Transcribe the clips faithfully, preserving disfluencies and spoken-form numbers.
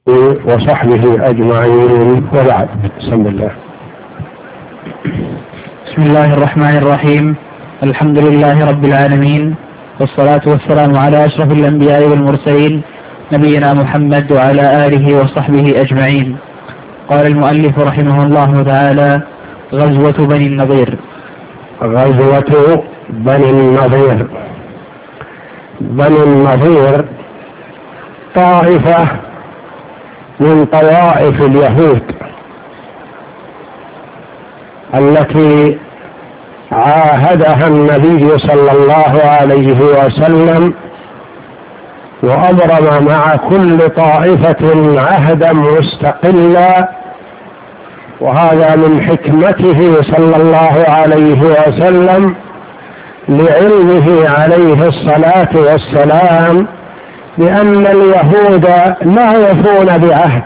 وصحبه أجمعين، وبعد. بسم الله. بسم الله الرحمن الرحيم. الحمد لله رب العالمين، والصلاة والسلام على أشرف الأنبياء والمرسلين نبينا محمد وعلى آله وصحبه أجمعين. قال المؤلف رحمه الله تعالى: غزوة بني النضير. غزوة بني النضير. بني النضير طائفة من طوائف اليهود التي عاهدها النبي صلى الله عليه وسلم، وأبرم مع كل طائفة عهدا مستقلا، وهذا من حكمته صلى الله عليه وسلم لعلمه عليه الصلاة والسلام بأن اليهود لا يفون بعهد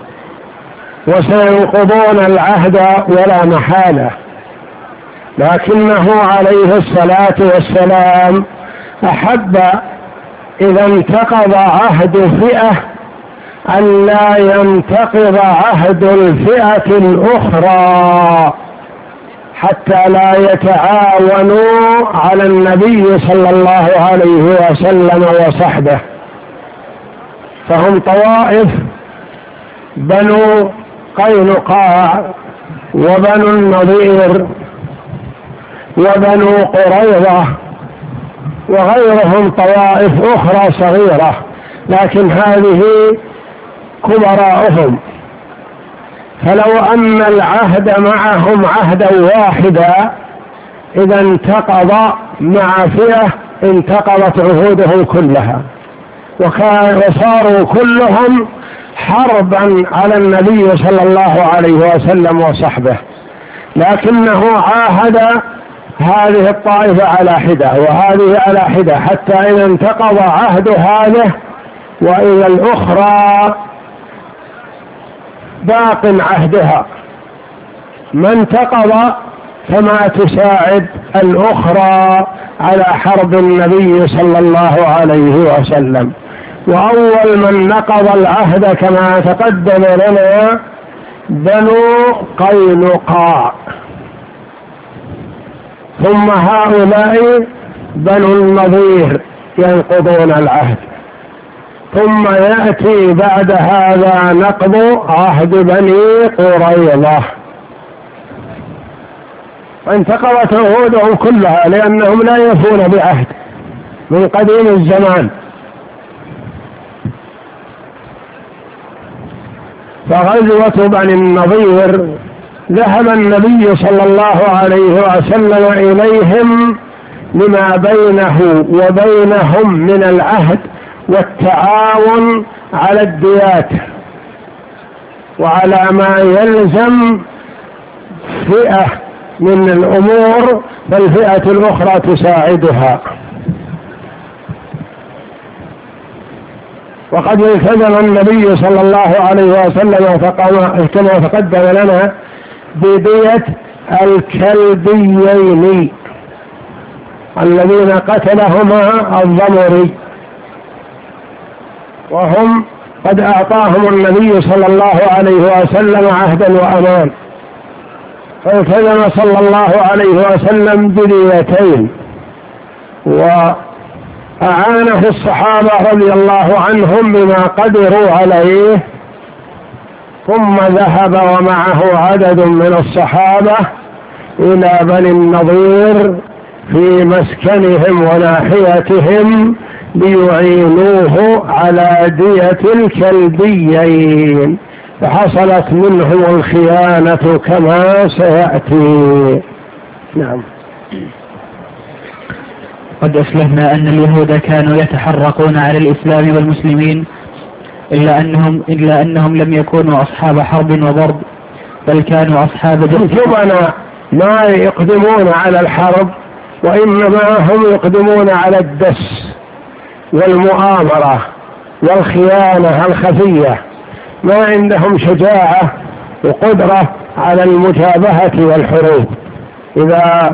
وسينقضون العهد ولا محالة، لكنه عليه الصلاة والسلام أحب إذا انتقض عهد فئة أن لا ينتقض عهد الفئة الأخرى حتى لا يتعاونوا على النبي صلى الله عليه وسلم وصحبه. فهم طوائف: بنو قينقاع وبنو النضير وبنو قريظة وغيرهم طوائف أخرى صغيرة، لكن هذه كبراءهم. فلو أن العهد معهم عهدا واحدا إذا انتقض مع فئة انتقضت عهودهم كلها، وصاروا كلهم حربا على النبي صلى الله عليه وسلم وصحبه، لكنه عاهد هذه الطائفة على حدة وهذه على حدة حتى إذا انتقض عهد هذه وإذا الأخرى باق عهدها ما انتقض، فما تساعد الأخرى على حرب النبي صلى الله عليه وسلم. وأول من نقض العهد كما تقدم لنا بنو قينقاع، ثم هؤلاء بنو النضير ينقضون العهد، ثم يأتي بعد هذا نقض عهد بني قريظة. انتقضت عهودهم كلها لأنهم لا يفون بعهد من قديم الزمان. فغزوة بني النضير ذهب النبي صلى الله عليه وسلم إليهم لما بينه وبينهم من العهد والتعاون على الديات وعلى ما يلزم فئة من الأمور، فالفئة الأخرى تساعدها. وقد التزم النبي صلى الله عليه وسلم كما تقدم لنا بدية الكلبيين الذين قتلهما الضمري، وهم قد أعطاهم النبي صلى الله عليه وسلم عهدا وأمان، فالتزم صلى الله عليه وسلم بديتين، وأعانه الصحابة رضي الله عنهم بما قدروا عليه. ثم ذهب ومعه عدد من الصحابة إلى بني النضير في مسكنهم وناحيتهم ليعينوه على دية الكلبيين، فحصلت منهم الخيانة كما سيأتي. نعم. قد أسلفنا أن اليهود كانوا يتحرقون على الإسلام والمسلمين، إلا أنهم, إلا أنهم لم يكونوا أصحاب حرب وضرب، بل كانوا أصحاب جبنا ما يقدمون على الحرب، وإنما هم يقدمون على الدس والمؤامرة والخيانة الخفية، ما عندهم شجاعة وقدرة على المجابهة والحروب. إذا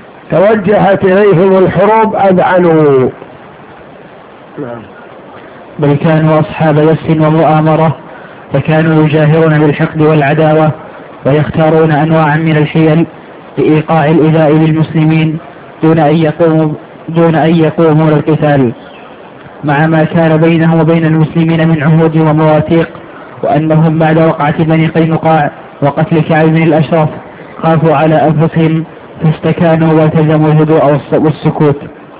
توجهت إليهم الحروب أذعنوا. بل كانوا أصحاب يس ومؤامرة، فكانوا يجاهرون بالحقد والعداوة ويختارون أنواعا من الحيل لإيقاع الإيذاء بالمسلمين دون أن يقوموا دون أن يقوموا للقتال، مع ما كان بينهم وبين المسلمين من عهود ومواثيق، وأنهم بعد وقعة بني قينقاع وقتل كعب بن الأشرف خافوا على أنفسهم فاستكانوا والتزموا الهدوء والسكوت.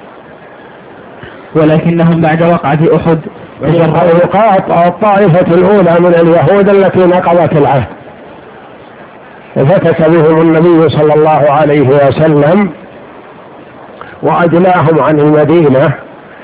ولكنهم بعد وقعة أحد تجرؤوا الطائفة الأولى من اليهود التي نقضت العهد وفتك بهم النبي صلى الله عليه وسلم وأجلاهم عن المدينة،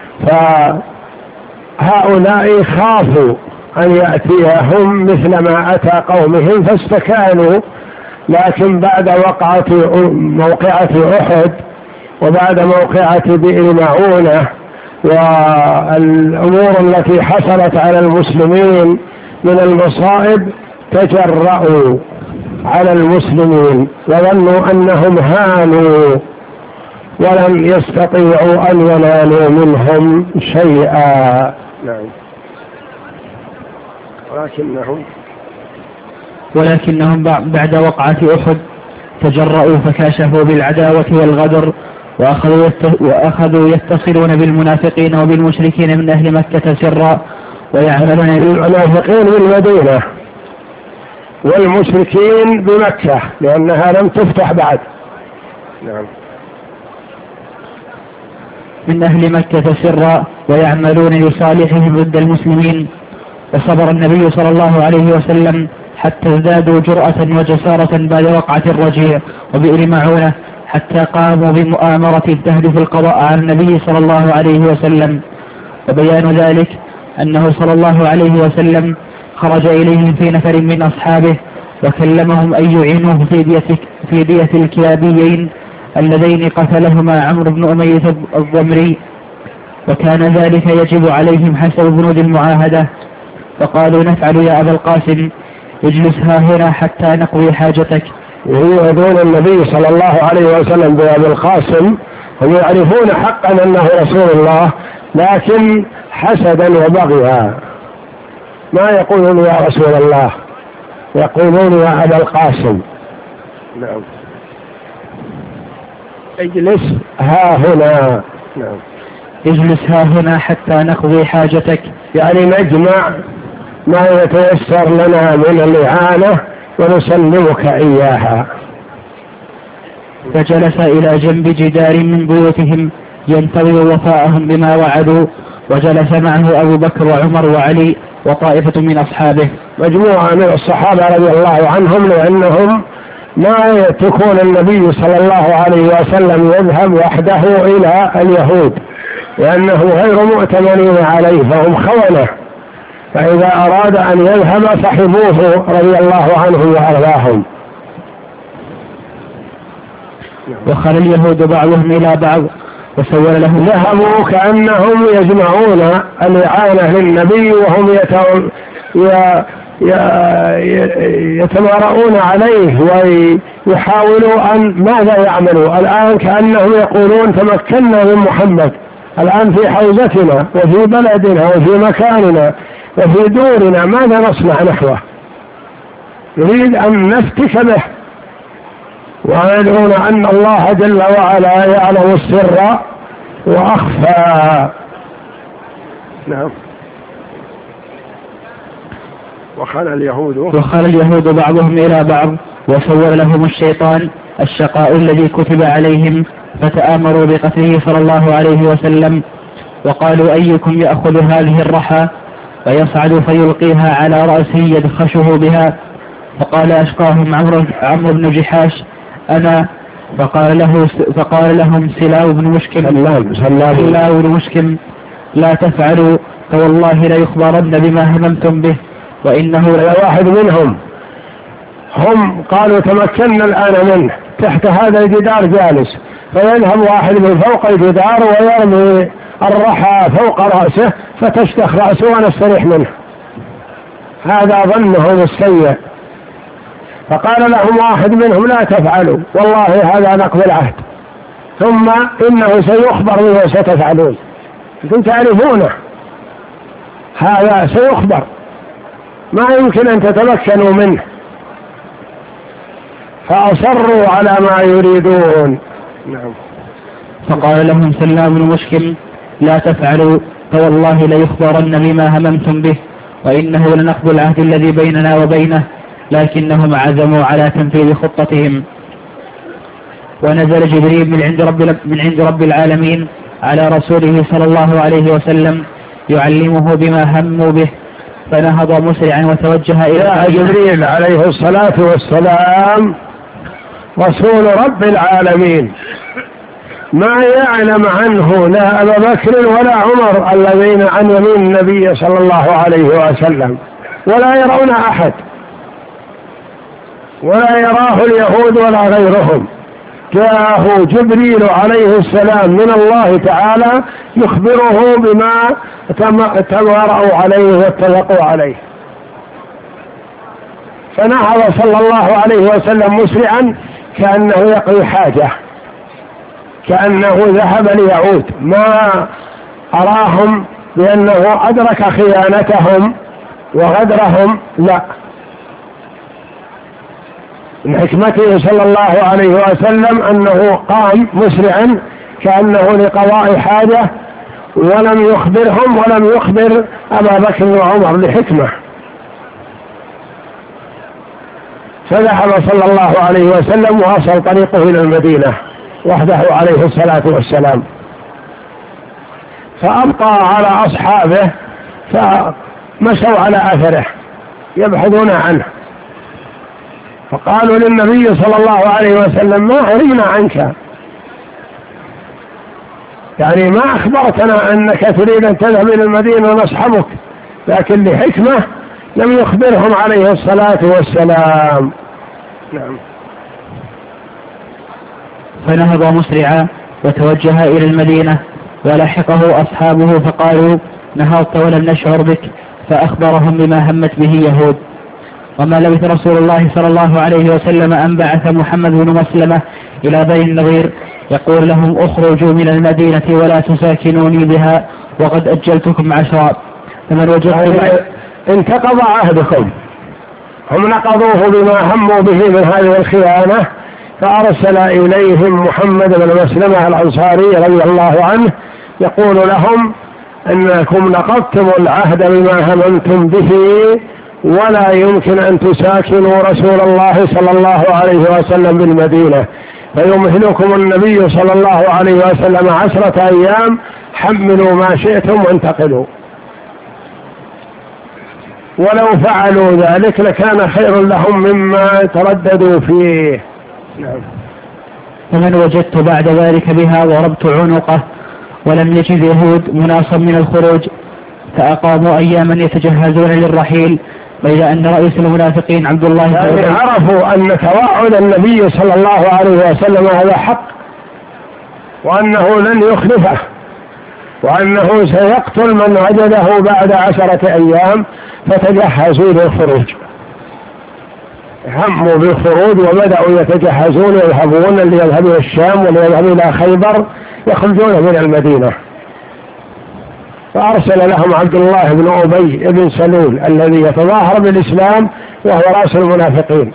فهؤلاء خافوا أن يأتيهم مثل ما أتى قومهم فاستكانوا. لكن بعد وقعة موقعة أحد وبعد موقعة بئر معونة والأمور التي حصلت على المسلمين من المصائب تجرؤوا على المسلمين وظنوا أنهم هانوا ولم يستطيعوا أن ينالوا منهم شيئا. نعم. ولكنهم ولكنهم بعد وقعة أحد تجرؤوا فكاشفوا بالعداوة والغدر، وأخذوا, وأخذوا يتصلون بالمنافقين وبالمشركين من أهل مكة سرا ويعملون المنافقين بالمدينة والمشركين بمكة لأنها لم تفتح بعد. نعم. من أهل مكة سرا ويعملون لصالحهم ضد المسلمين. وصبر النبي صلى الله عليه وسلم حتى ازدادوا جرأة وجسارة بعد وقعة الرجيع وبئر معونة، حتى قاموا بمؤامرة تهدف القضاء على النبي صلى الله عليه وسلم. وبيان ذلك أنه صلى الله عليه وسلم خرج إليهم في نفر من أصحابه وكلمهم أن يعينوه في دية, في دية الكلابيين اللذين قتلهما عمرو بن أمية الضمري، وكان ذلك يجب عليهم حسب بنود المعاهدة. فقالوا نفعل يا أبا القاسم، اجلس ها هنا حتى نقضي حاجتك. يريدون النبي صلى الله عليه وسلم بأبي القاسم، هم يعرفون حقا أنه رسول الله لكن حسدا وبغيا ما يقولون يا رسول الله، يقولون يا أبا القاسم. نعم. اجلس ها هنا. نعم. اجلس ها هنا حتى نقضي حاجتك، يعني نجمع ما يتيسر لنا من الإعانة ونسلمك إياها. فجلس إلى جنب جدار من بيوتهم ينتظر وفاءهم بما وعدوا، وجلس معه أبو بكر وعمر وعلي وطائفة من أصحابه، مجموعة من الصحابة رضي الله عنهم، لأنهم ما يتركون النبي صلى الله عليه وسلم يذهب وحده إلى اليهود لأنه غير مؤتمنين عليه فهم خونة، فإذا أراد أن يذهب صحبوه رضي الله عنهم وأرضاهم. وخل اليهود بعضهم إلى بعض وسول لهم، ذهبوا كأنهم يجمعون الإعانة للنبي وهم يتو... ي... ي... يتمارؤون عليه ويحاولوا أن ماذا يعملوا الآن، كأنهم يقولون تمكنا من محمد الآن في حوزتنا وفي بلدنا وفي مكاننا وفي دورنا، ماذا نصنع نحوه؟ نريد أن نفتك به، ويدعون أن الله جل وعلا يعلم السر وأخفى. نعم. وخال اليهود وخال اليهود بعضهم إلى بعض وسول لهم الشيطان الشقاء الذي كتب عليهم، فتآمروا بقتله صلى الله عليه وسلم، وقالوا أيكم يأخذ هذه الرحى فيصعد فيلقيها على رأسه يدخشه بها، فقال أشقاهم عمرو عمرو بن جحاش أنا، فقال له فقال لهم سلاو بن مشكم سلاو بن مشكم لا تفعلوا فوالله لا يخبرن بما هممتم به وإنه واحد منهم هم قالوا تمكنا الآن منه تحت هذا الجدار جالس، فيذهب واحد من فوق الجدار ويرمي الرحى فوق رأسه فتشتخ رأسه ونستريح منه، هذا ظنهم السيء. فقال لهم واحد منهم لا تفعلوا والله هذا نقض العهد، ثم إنه سيخبر بما ستفعلون، أنتم تعرفونه هذا سيخبر، ما يمكن أن تتمكنوا منه، فأصروا على ما يريدون. نعم. فقال لهم سلام بن مشكل لا تفعلوا، فوالله ليخبرن بما هممتم به، وإنه لنقض العهد الذي بيننا وبينه، لكنهم عزموا على تنفيذ خطتهم. ونزل جبريل من عند رب, من عند رب العالمين على رسوله صلى الله عليه وسلم يعلمه بما هموا به، فنهض مسرعا وتوجه إلى جبريل عليه الصلاة والسلام رسول رب العالمين، ما يعلم عنه لا أبا بكر ولا عمر الذين عن يمين النبي صلى الله عليه وسلم، ولا يرون أحد، ولا يراه اليهود ولا غيرهم. جاءه جبريل عليه السلام من الله تعالى يخبره بما تمارأوا عليه واتفقوا عليه. فنهض صلى الله عليه وسلم مسرعا كأنه يقضي حاجة، كأنه ذهب ليعود، ما أراهم بأنه أدرك خيانتهم وغدرهم، لا، من حكمته صلى الله عليه وسلم أنه قام مسرعا كأنه لقضاء حاجة، ولم يخبرهم ولم يخبر أبا بكر وعمر لحكمة. فذهب صلى الله عليه وسلم وأصل طريقه إلى المدينة وحده عليه الصلاة والسلام، فأبقى على أصحابه فمشوا على أثره يبحثون عنه، فقالوا للنبي صلى الله عليه وسلم ما عرفنا عنك، يعني ما أخبرتنا أنك تريد أن تذهب إلى المدينة ونصحبك، لكن لحكمة لم يخبرهم عليه الصلاة والسلام. نعم. فنهض مسرعا وتوجه إلى المدينة، ولحقه أصحابه فقالوا نهضت ولم نشعر بك، فأخبرهم بما همت به يهود. وما لبث رسول الله صلى الله عليه وسلم أن بعث محمد بن مسلمة إلى بني النضير يقول لهم اخرجوا من المدينة ولا تساكنوني بها وقد أجلتكم عشرا، فمن وجدتم انتقض عهدكم. هم نقضوه بما هموا به من هذه الخيانة، فأرسل إليهم محمد بن مسلمة الأنصاري رضي الله عنه يقول لهم أنكم نقضتم العهد بما هممتم به، ولا يمكن أن تساكنوا رسول الله صلى الله عليه وسلم بالمدينة، فيمهلكم النبي صلى الله عليه وسلم عشرة أيام، حملوا ما شئتم وانتقلوا. ولو فعلوا ذلك لكان خير لهم مما ترددوا فيه. نعم. فمن وجدت بعد ذلك بها ضربت عنقه. ولم يجد يهود مناصا من الخروج، فأقاموا أياما يتجهزون للرحيل، وإذا أن رئيس المنافقين عبد الله يعني عرفوا أن توعد النبي صلى الله عليه وسلم هذا حق، وأنه لن يخلفه، وأنه سيقتل من وجده بعد عشرة أيام، فتجهزوا للخروج. هموا بالخروج وبدأوا يتجهزون، يذهبون اللي يذهبوا إلى الشام واللي يذهبوا إلى خيبر، يخرجون من المدينة. فأرسل لهم عبد الله بن أبي بن سلول الذي يتظاهر بالإسلام وهو رأس المنافقين،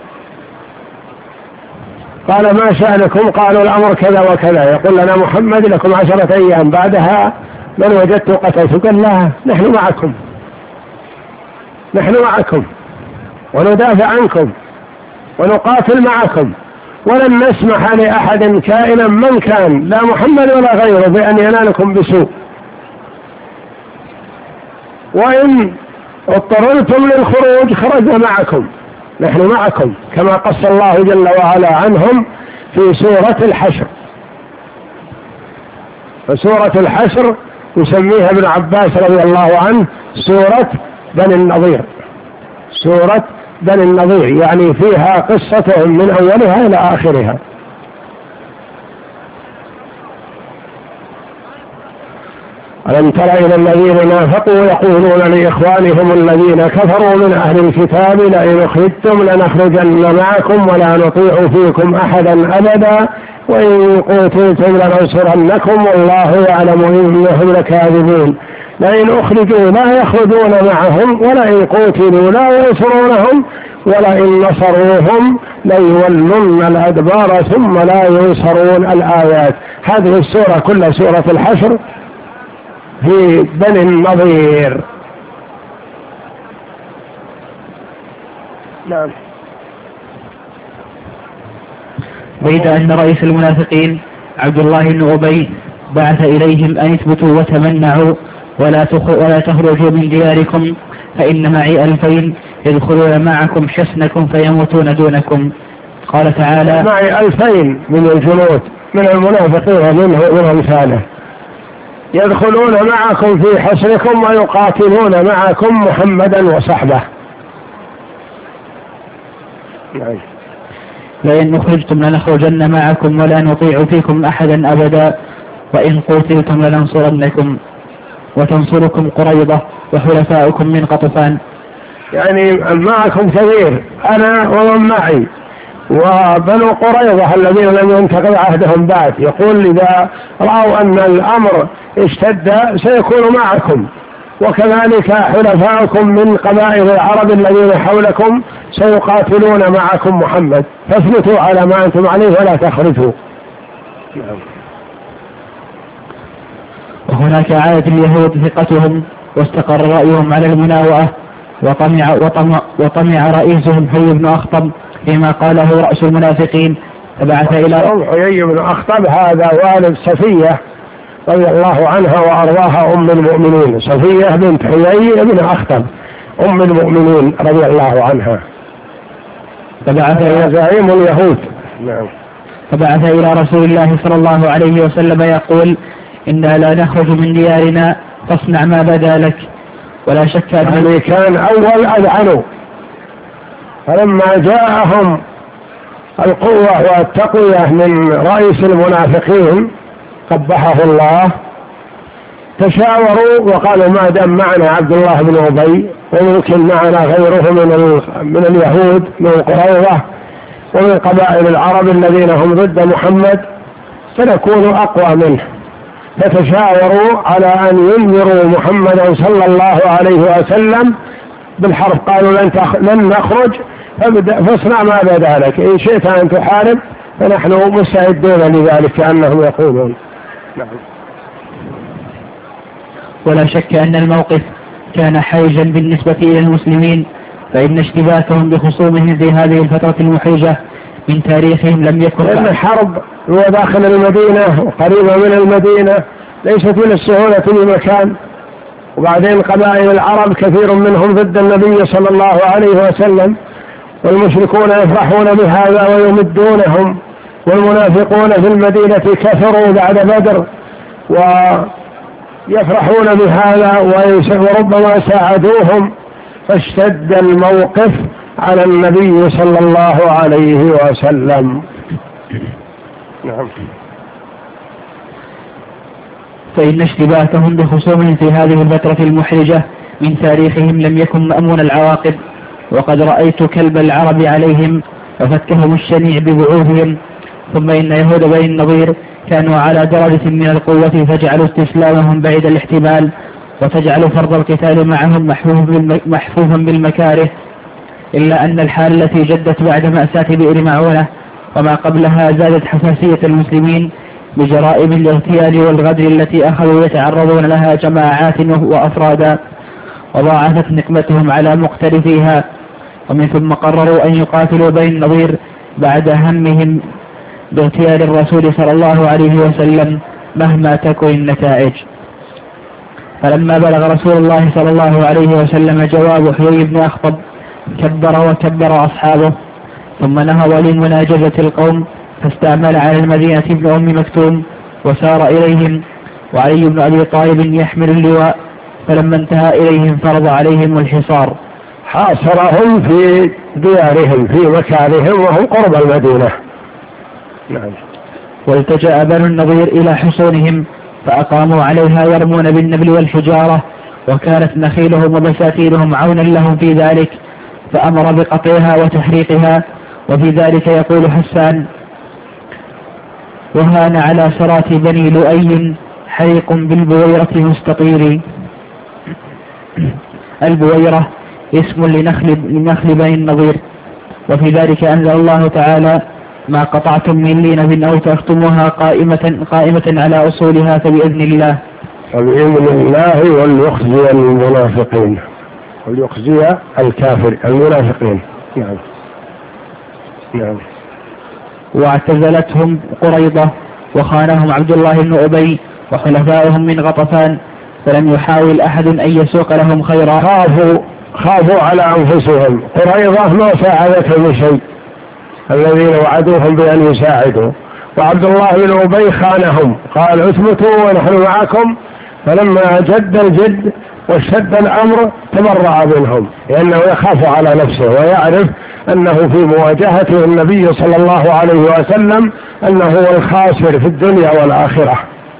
قال ما شأنكم؟ قالوا الأمر كذا وكذا، يقول لنا محمد لكم عشرة أيام بعدها من وجدت قتلت. قال لا، نحن معكم، نحن معكم وندافع عنكم ونقاتل معكم، ولن نسمح لأحد كائنا من كان لا محمد ولا غيره بأن ينالكم بسوء، وإن اضطررتم للخروج خرجنا معكم، نحن معكم، كما قص الله جل وعلا عنهم في سورة الحشر. فسورة الحشر يسميها ابن عباس رضي الله عنه سورة بني النضير، سورة بني النضير، يعني فيها قصتهم من أولها إلى آخرها. ألم تر إلى الذين نافقوا يقولون لإخوانهم الذين كفروا من أهل الكتاب لئن أخرجتم لنخرجن معكم ولا نطيع فيكم أحدا أبدا وإن قتلتم لننصرنكم والله يعلم إنهم لكاذبون لئن أخرجوا لا يخرجون معهم ولئن قتلوا لا ينصرونهم ولئن نصروهم ليولن الأدبار ثم لا ينصرون. الآيات هذه السورة كلها سورة الحشر في بني النضير. نعم. بيد أن رئيس المنافقين عبد الله بن أبي بعث إليهم أن اثبتوا وتمنعوا ولا ولا تخرجوا من دياركم فإن معي ألفين يدخلون معكم حصنكم فيموتون دونكم. قال تعالى معي ألفين من الجنود من المنافقين منه من أمثاله يدخلون معكم في حصنكم ويقاتلون معكم محمدا وصحبه. نعم. لئن أخرجتم لنخرجن معكم ولا نطيع فيكم أحدا أبدا وإن قتلتم لننصرنكم وتنصركم قريضة وحلفاؤكم من قطفان. يعني معكم كثير أنا ومن معي وبنو قريظة الذين لم ينتقض عهدهم بعد. يقول إذا رأوا أن الأمر اشتد سيكون معكم وكذلك حلفاؤكم من قبائل العرب الذين حولكم سيقاتلون معكم محمد فاثبتوا على ما أنتم عليه ولا تخرجوا. وهناك عادة اليهود ثقتهم واستقر رأيهم على المناوئة وطمع, وطمع, وطمع رئيسهم حيي بن أخطب فيما قاله رأس المنافقين فبعث إلى حيي بن أخطب هذا والد صفية رضي الله عنها وأرضاها أم المؤمنين. صفية بنت حيي بن أخطب أم المؤمنين رضي الله عنها فبعث إلى زعيم اليهود. نعم. فبعث إلى رسول الله صلى الله عليه وسلم يقول إنا لا نخرج من ديارنا فاصنع ما بدا لك. ولا شك أن يعني كان أول أذعنوا فلما جاءهم القوة والتقوية من رئيس المنافقين قبحه الله تشاوروا وقالوا ما دام معنا عبد الله بن أبي وممكن معنا غيره من من اليهود من قريظة ومن قبائل العرب الذين هم ضد محمد سنكون أقوى منه. فتشاوروا على أن ينذروا محمدا صلى الله عليه وسلم بالحرب. قالوا لن, تخ... لن نخرج فاصنع ما بدا لك إن شئت أن تحارب فنحن مستعدون لذلك كأنهم يقولون. نعم. ولا شك أن الموقف كان حرجا بالنسبة إلى المسلمين فإن اشتباكهم بخصومهم في هذه الفترة المحرجة من تاريخهم لم يكن. لأن الحرب هو داخل المدينة وقريبة من المدينة ليست من السهولة بمكان وبعدين قبائل العرب كثير منهم ضد النبي صلى الله عليه وسلم والمشركون يفرحون بهذا ويمدونهم والمنافقون في المدينة كثروا بعد بدر ويفرحون بهذا وربما ساعدوهم فاشتد الموقف على النبي صلى الله عليه وسلم. نعم. فإن اشتباكهم بخصومهم في هذه الفترة المحرجة من تاريخهم لم يكن مأمون العواقب وقد رأيت كلب العرب عليهم وفكهم الشنيع ببعوثهم. ثم إن يهود بني النضير كانوا على درجة من القوة فجعلوا استسلامهم بعيد الاحتمال وتجعل فرض القتال معهم محفوفا بالمكاره إلا أن الحال التي جدت بعد مأساة بئر معونة وما قبلها زادت حساسية المسلمين بجرائم الاغتيال والغدر التي أخذوا يتعرضون لها جماعات وأفرادا وضاعفت نقمتهم على مقترفيها. ومن ثم قرروا أن يقاتلوا بني النضير بعد همهم باغتيال الرسول صلى الله عليه وسلم مهما تكن النتائج. فلما بلغ رسول الله صلى الله عليه وسلم جواب حيي بن أخطب كبر وكبر أصحابه ثم نهض لمناجزة القوم فاستعمل على المدينة ابن أم مكتوم وسار إليهم وعلي بن أبي طالب يحمل اللواء فلما انتهى إليهم فرض عليهم الحصار. حاصرهم في ديارهم في مكانهم وهم قرب المدينة. نعم. والتجأ بنو النضير إلى حصونهم فأقاموا عليها يرمون بالنبل والحجارة وكانت نخيلهم وبساتينهم عونا لهم في ذلك فأمر بقطعها وتحريقها. وفي ذلك يقول حسان وهان على سرات بني لؤي حريق بالبويرة مستطير. البويرة اسم لنخل, لنخل بني النضير. وفي ذلك أنزل الله تعالى ما قطعتم من لينة أو تركتموها قائمة, قائمة على أصولها فبإذن الله فبإذن الله وليخزي المنافقين وليخزي الكافر المنافقين. نعم نعم. واعتزلتهم قريضة وخانهم عبد الله بن أبي وحلفائهم من غطفان فلم يحاول أحد أن يسوق لهم خيرا. خافوا خافوا على أنفسهم. قريضة ما ساعدتهم بشيء الذين وعدوهم بأن يساعدوا، وعبد الله بن أبي خانهم قال اثبتوا ونحن معكم، فلما جد الجد واشتد الأمر تبرأ منهم لأنه يخاف على نفسه ويعرف أنه في مواجهته النبي صلى الله عليه وسلم أنه هو الخاسر في الدنيا والآخرة.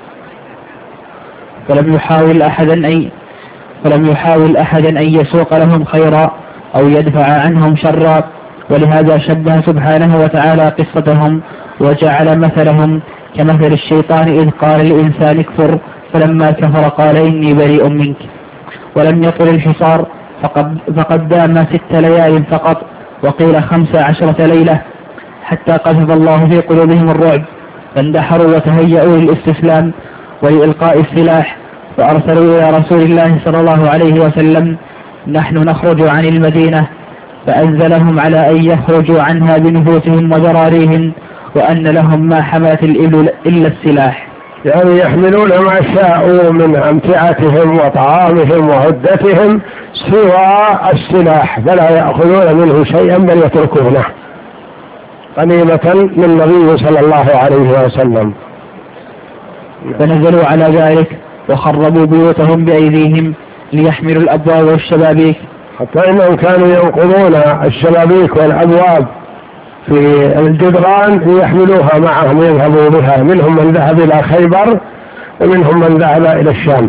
فلم يحاول أحدا أن فلم يحاول أحدا أن يسوق لهم خيرا أو يدفع عنهم شرا، ولهذا شبه سبحانه وتعالى قصتهم وجعل مثلهم كمثل الشيطان إذ قال للإنسان اكفر فلما كفر قال إني بريء منك. ولم يطل الحصار فقد, فقد دام ست ليال فقط، وقيل خمس عشرة ليلة، حتى قذف الله في قلوبهم الرعب فاندحروا وتهيأوا للاستسلام ولإلقاء السلاح، فأرسلوا إلى رسول الله صلى الله عليه وسلم نحن نخرج عن المدينة، فأنزلهم على أن يخرجوا عنها بنفوسهم وذراريهم وأن لهم ما حملت الإبل إلا السلاح، يعني يحملون ما شاءوا من أمتعتهم وطعامهم وعدتهم سوى السلاح، فلا يأخذون منه شيئا بل يتركونه غنيمة من النبي صلى الله عليه وسلم. فنزلوا على ذلك وخربوا بيوتهم بأيديهم ليحملوا الأبواب والشبابيك، حتى إنهم كانوا ينقضون الشبابيك والأبواب في الجدران ليحملوها معهم يذهبوا بها، منهم من ذهب إلى خيبر ومنهم من ذهب إلى الشام.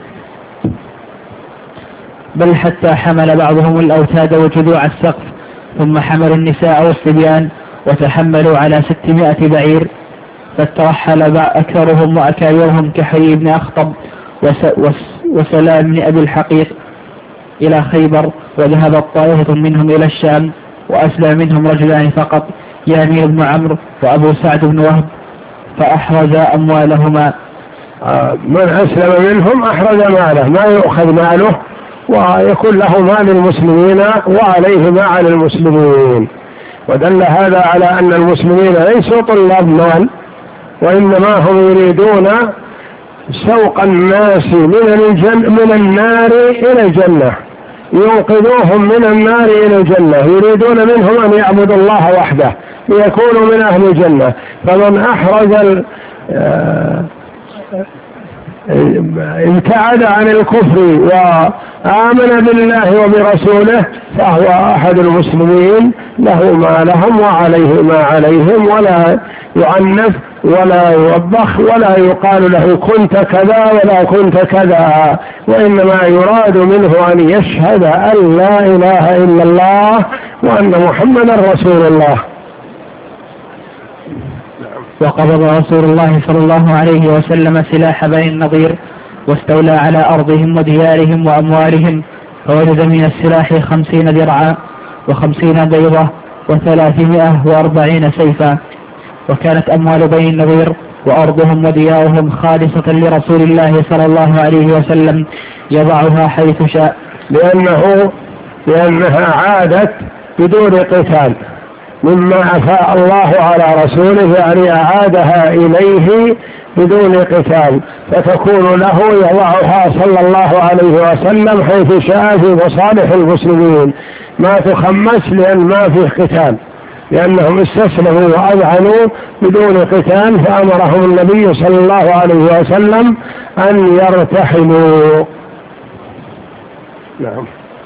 بل حتى حمل بعضهم الأوتاد وجذوع السقف، ثم حملوا النساء والصبيان وتحملوا على ستمائة بعير، فترحل أكثرهم وأكابرهم كحي بن أخطب وسلام بن أبي الحقيق إلى خيبر، وذهبت طائفة منهم إلى الشام، وأسلم منهم رجلان فقط، يامين بن عمرو وأبو سعد بن وهب، فأحرز أموالهما. من أسلم منهم أحرز ماله، ما يؤخذ ماله ويكون له مال المسلمين وعليه ما على المسلمين. ودل هذا على أن المسلمين ليسوا طلاب مال، وإنما هم يريدون سوق الناس من الجنة من النار إلى الجنة، ينقذوهم من النار إلى الجنة، يريدون منهم أن يعبدوا الله وحده ليكونوا من أهل الجنة. فمن أحرز ابتعد عن الكفر وآمن بالله وبرسوله فهو أحد المسلمين، له ما لهم وعليه ما عليهم، ولا يعنف ولا يوبخ ولا يقال له كنت كذا ولا كنت كذا، وإنما يراد منه أن يشهد أن لا إله إلا الله وأن محمدا رسول الله. وقبض رسول الله صلى الله عليه وسلم سلاح بني النضير واستولى على أرضهم وديارهم وأموالهم، فوجد من السلاح خمسين درعا وخمسين بيضة وثلاثمائة وأربعين سيفا. وكانت أموال بني النضير وأرضهم وديارهم خالصة لرسول الله صلى الله عليه وسلم يضعها حيث شاء، لأنه لأنها عادت بدون قتال، مما أفاء الله على رسوله يعني أعادها إليه بدون قتال، فتكون له يضعها صلى الله عليه وسلم حيث شاء في مصالح المسلمين، ما تخمس لأن ما فيه قتال، لأنهم استسلموا وأذعنوا بدون قتال، فأمرهم النبي صلى الله عليه وسلم أن يرتحلوا. نعم.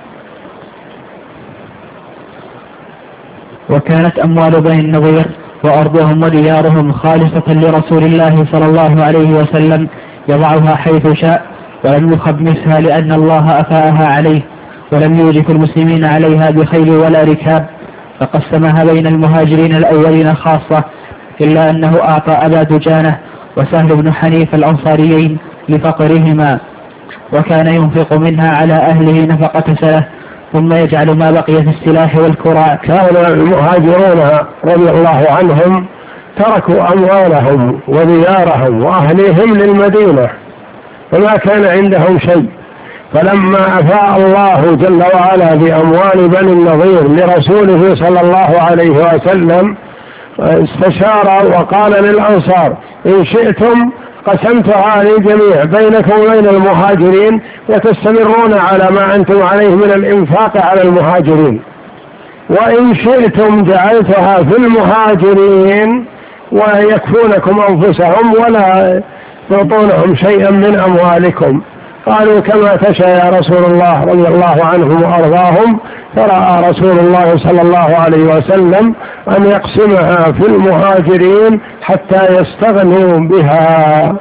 وكانت أموال بني النضير وأرضهم وديارهم خالصة لرسول الله صلى الله عليه وسلم يضعها حيث شاء، ولم يخمسها لأن الله أفاءها عليه، ولم يوجف المسلمين عليها بخيل ولا ركاب، فقسمها بين المهاجرين الأولين خاصة، إلا أنه أعطى أبا دجانة وسهل بن حنيف الأنصاريين لفقرهما، وكان ينفق منها على أهله نفقة سنة ثم يجعل ما بقي في السلاح والكراع. كان المهاجرون رضي الله عنهم تركوا أموالهم وديارهم وأهليهم للمدينة وما كان عندهم شيء، فلما أفاء الله جل وعلا بأموال بني النضير لرسوله صلى الله عليه وسلم استشار وقال للأنصار: إن شئتم قسمتها للجميع بينكم وبين المهاجرين وتستمرون على ما أنتم عليه من الإنفاق على المهاجرين، وإن شئتم جعلتها في المهاجرين ويكفونكم أنفسهم ولا تعطونهم شيئا من أموالكم. قالوا: كما تشاء يا رسول الله، رضي الله عنهم وأرضاهم. فرأى رسول الله صلى الله عليه وسلم أن يقسمها في المهاجرين حتى يستغنوا بها.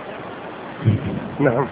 نعم.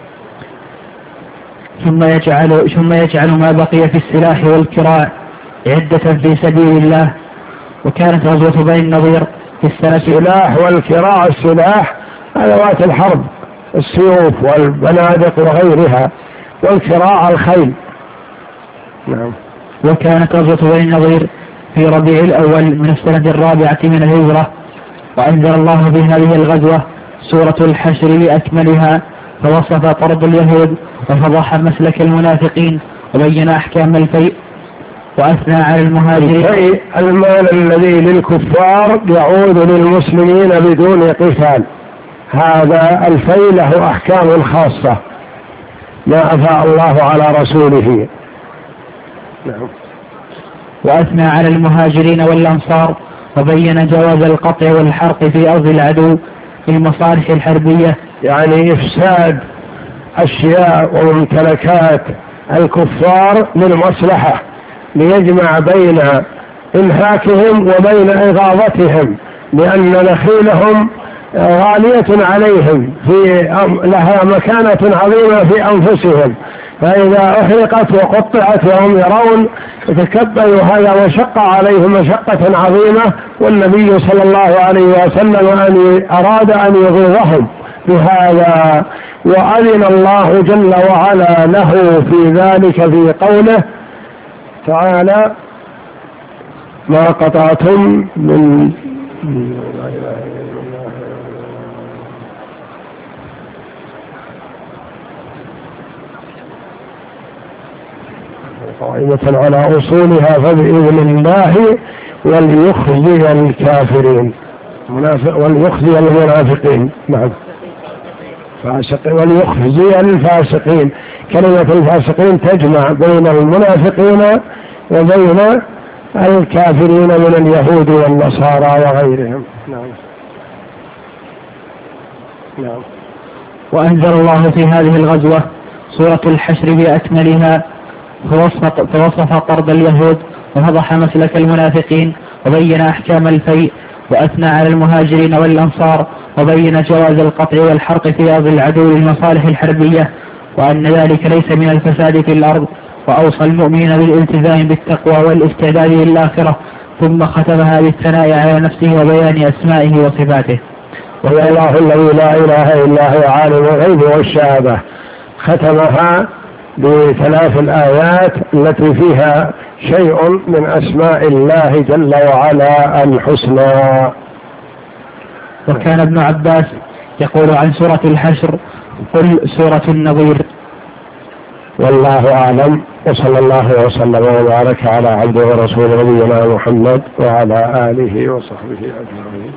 ثم يجعل, ثم يجعل ما بقي في السلاح والكراع عدة في سبيل الله. وكانت غزوة بني النضير في السنة. السلاح والكراع، السلاح أدوات الحرب، السيوف والبنادق وغيرها، والكراع الخيل. نعم. وكانت غزوة بني النضير في ربيع الأول من السنة الرابعة من الهجرة. وأنزل الله في هذه الغزوة سورة الحشر بأكملها، فوصف طرد اليهود وفضح مسلك المنافقين وبين أحكام الفيء وأثنى على المهاجرين. الفيء المال الذي للكفار يعود للمسلمين بدون قتال، هذا الفيء له أحكام خاصة ما أفاء الله على رسوله. نعم. وأثنى على المهاجرين والأنصار وبين جواز القطع والحرق في أرض العدو في المصالح الحربية، يعني إفساد أشياء وممتلكات الكفار للمصلحة، ليجمع بين إنهاكهم وبين إغاظتهم، لأن نخيلهم غالية عليهم، في لها مكانة عظيمة في أنفسهم، فإذا أحرقت وقطعت وهم يرون تكبروا هذا وشق عليهم مشقة عظيمة. والنبي صلى الله عليه وسلم أن أراد أن يغيظهم بهذا، وأذن الله جل وعلا له في ذلك في قوله تعالى: ما قطعتم من قائمة على أصولها فبإذن الله وليخزي الكافرين وليخزي المنافقين. نعم. وليخزي الفاسقين، كلمة الفاسقين تجمع بين المنافقين وبين الكافرين من اليهود والنصارى وغيرهم. نعم. نعم. وأنزل الله في هذه الغزوة سورة الحشر بأكملها، فوصف طرد اليهود وفضح مسلك المنافقين وبين أحكام الفيء وأثنى على المهاجرين والأنصار وبين جواز القطع والحرق في أرض العدو للمصالح الحربية، وأن ذلك ليس من الفساد في الأرض، وأوصى المؤمنين بالالتزام بالتقوى والاستعداد للآخرة، ثم ختمها بالثناء على نفسه وبيان أسمائه وصفاته. وهو الله الذي لا إله إلا هو عالم الغيب والشهادة. ختمها بثلاث الآيات التي فيها شيء من أسماء الله جل وعلا الحسنى. وكان ابن عباس يقول عن سورة الحشر: قل سورة النظير. والله أعلم، وصلى الله وسلم وبارك على عبده ورسول نبينا محمد وعلى آله وصحبه أجمعين.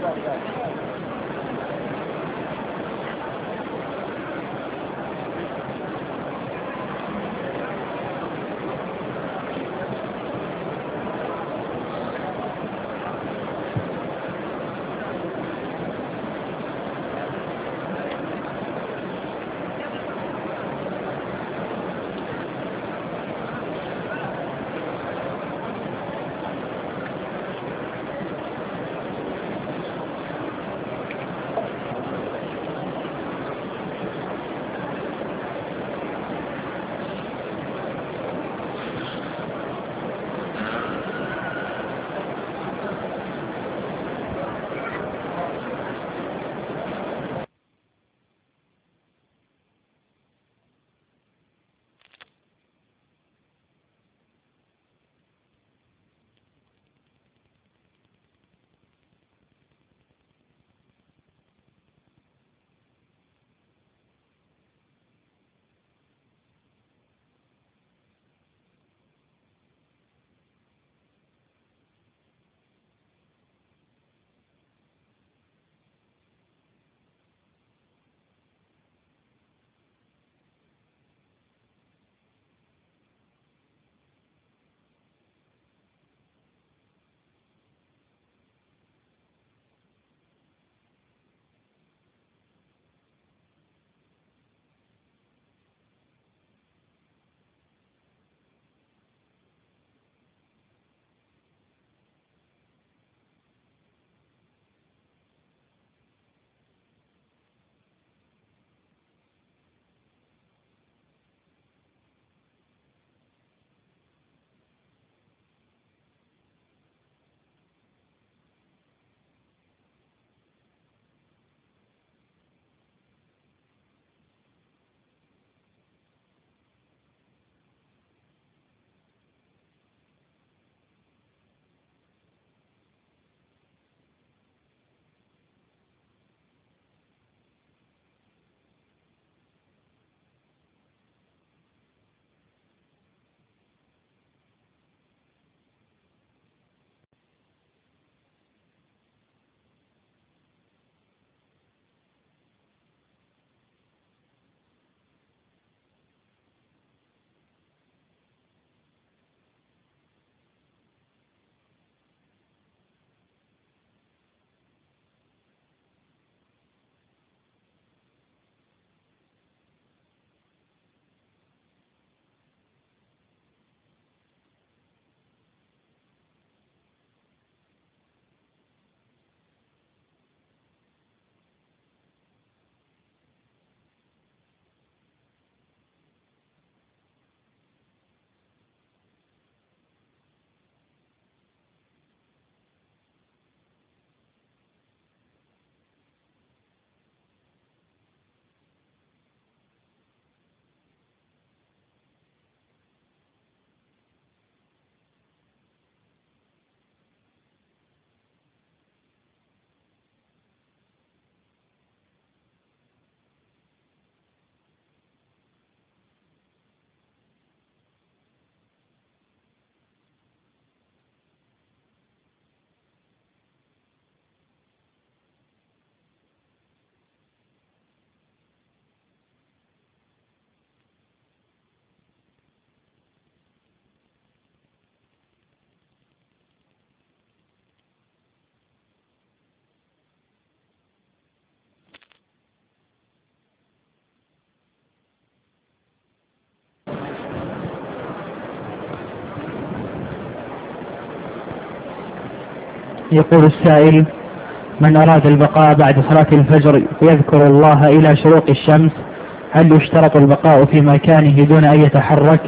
يقول السائل: من أراد البقاء بعد صلاة الفجر يذكر الله إلى شروق الشمس، هل يشترط البقاء في مكانه دون أن يتحرك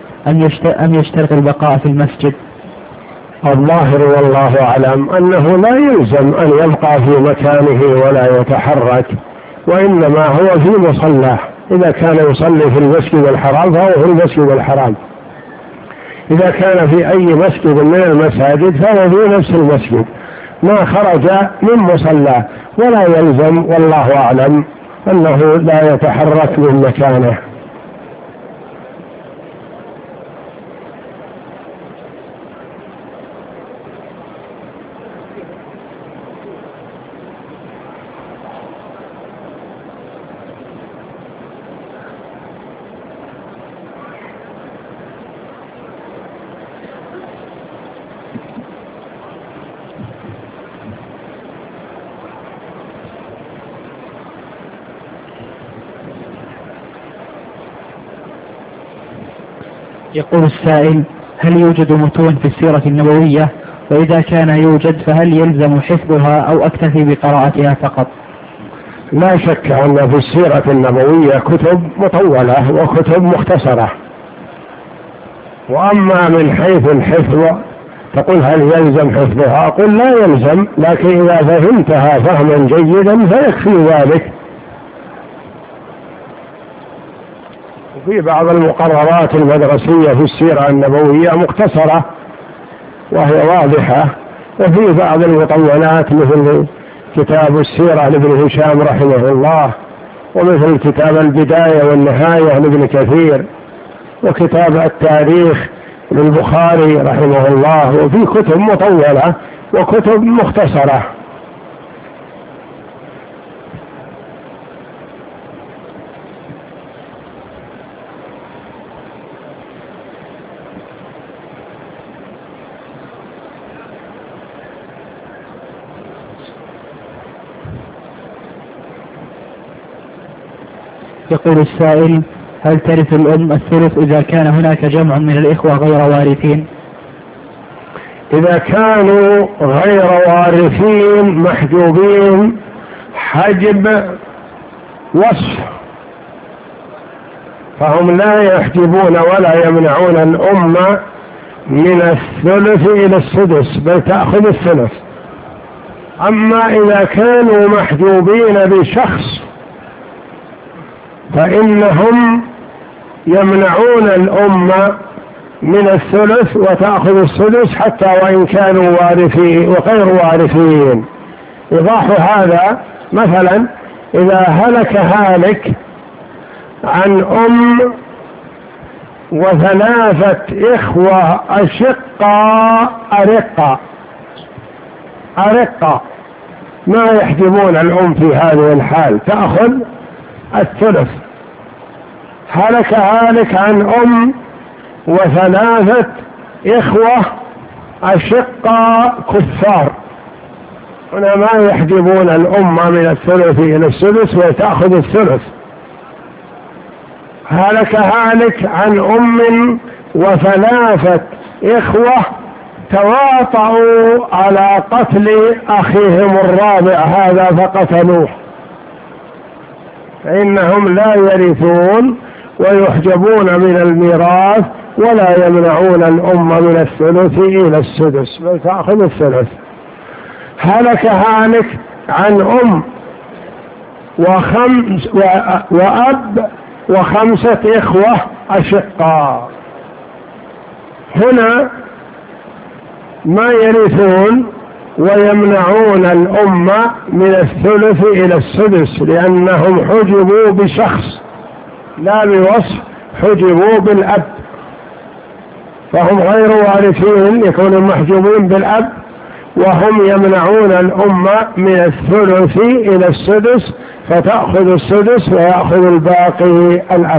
أم يشترط البقاء في المسجد؟ الظاهر والله أعلم أنه لا يلزم أن يبقى في مكانه ولا يتحرك، وإنما هو في مصلاه. إذا كان يصلي في المسجد الحرام فهو في المسجد الحرام، إذا كان في أي مسجد من المساجد فهو في نفس المسجد، ما خرج من مصلاه، ولا يلزم والله أعلم أنه لا يتحرك من مكانه. يقول السائل: هل يوجد متون في السيرة النبوية؟ وإذا كان يوجد فهل يلزم حفظها أو أكتفي بقراءتها فقط؟ لا شك أن في السيرة النبوية كتب مطولة وكتب مختصرة. وأما من حيث الحفظ تقول هل يلزم حفظها؟ أقول لا يلزم، لكن إذا فهمتها فهما جيدا فيكفي ذلك. وفي بعض المقررات المدرسية في السيرة النبوية مختصرة وهي واضحة، وفي بعض المطولات مثل كتاب السيرة لابن هشام رحمه الله، ومثل كتاب البداية والنهاية لابن كثير، وكتاب التاريخ للبخاري رحمه الله، وفي كتب مطولة وكتب مختصرة. يقول السائل: هل ترث الأم الثلث إذا كان هناك جمع من الإخوة غير وارثين؟ إذا كانوا غير وارثين محجوبين حجب وصف فهم لا يحجبون ولا يمنعون الأم من الثلث إلى السدس، بل تأخذ الثلث. أما إذا كانوا محجوبين بشخص فإنهم يمنعون الأم من الثلث وتأخذ السدس حتى وإن كانوا وارثين وغير وارثين. إيضاح هذا: مثلا إذا هلك هالك عن أم وثلاثة إخوة أشقاء أرقاء أرقاء ما يحجبون الأم في هذه الحال، تأخذ الثلث. هلك هالك عن أم وثلاثة إخوة أشقاء كفار، هنا ما يحجبون الأم من الثلث إلى السدس وتأخذ الثلث. هلك هالك عن أم وثلاثة إخوة تواطؤوا على قتل أخيهم الرابع هذا فقتلوه، فإنهم لا يرثون ويحجبون من الميراث ولا يمنعون الأم من الثلث إلى السدس، بل تأخذ الثلث. هلك هالك عن أم وخمس وأب وخمسة إخوة أشقاء، هنا ما يرثون ويمنعون الأم من الثلث إلى السدس، لأنهم حجبوا بشخص لا بوصف، حجبوا بالأب، فهم غير وارثين يكونوا محجوبين بالأب، وهم يمنعون الأم من الثلث إلى السدس، فتأخذ السدس ويأخذ الباقي الأب.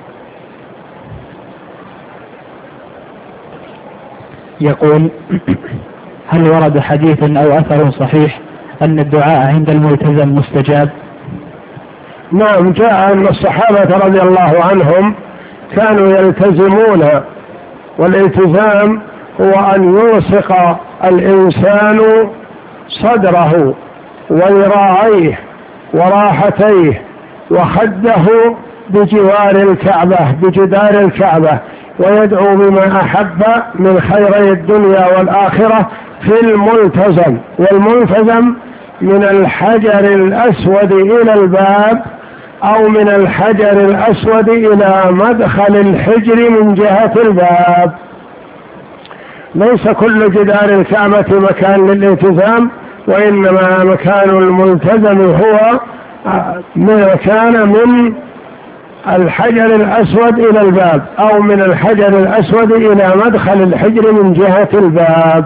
يقول: هل ورد حديث أو أثر صحيح أن الدعاء عند الملتزم مستجاب؟ نعم، جاء أن الصحابة رضي الله عنهم كانوا يلتزمون، والالتزام هو أن يلصق الإنسان صدره وذراعيه وراحتيه وخده بجوار الكعبة بجدار الكعبة، ويدعو بما أحب من خيري الدنيا والآخرة في الملتزم. والملتزم من الحجر الأسود إلى الباب أو من الحجر الأسود إلى مدخل الحجر من جهة الباب. ليس كل جدار الكعبة مكان للالتزام، وإنما مكان الملتزم هو مكان من الحجر الأسود إلى الباب أو من الحجر الأسود إلى مدخل الحجر من جهة الباب.